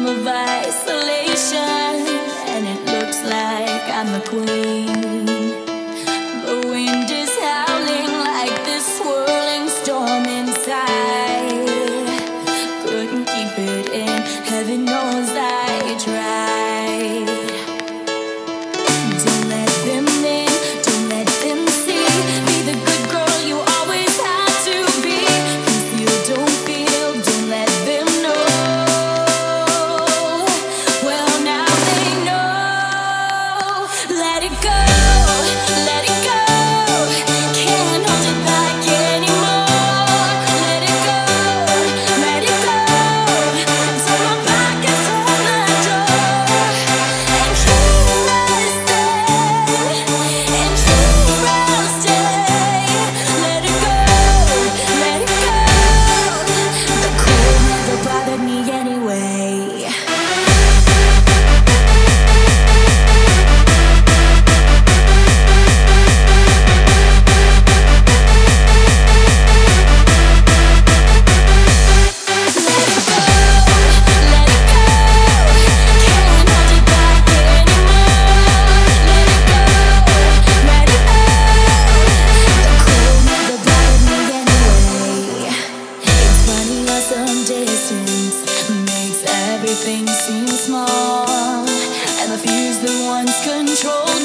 of isolation, and it looks like I'm the queen. The wind is howling like this swirling storm inside. Couldn't keep it in, heaven knows I tried. Don't let them in, don't let them see. Be the good girl you always had to be. Feel, don't feel, don't let them know. Well, now they know. Let it go, let it go. Can't hold it back anymore. Let it go, let it go. Turn my back and slam the door. And here I stay, and here I'll stay. Let it go, let it go. The cold never bothered me anyway. Some distance makes everything seem small, and the fears that once controlled